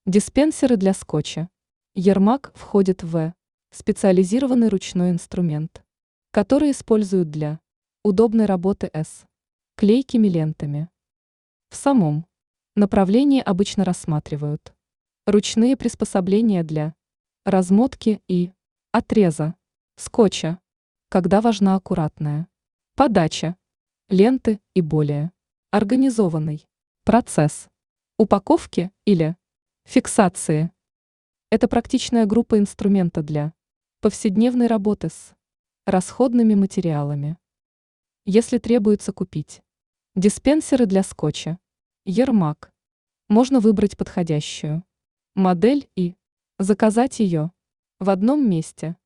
Диспенсеры для скотча. Ермак входит в специализированный ручной инструмент, который используют для удобной работы с клейкими лентами. В самом направлении обычно рассматривают ручные приспособления для размотки и отреза скотча, когда важна аккуратная подача ленты и более организованный процесс упаковки или фиксации. Это практичная группа инструмента для повседневной работы с расходными материалами. Если требуется купить диспенсеры для скотча, Ермак, можно выбрать подходящую модель и заказать ее в одном месте.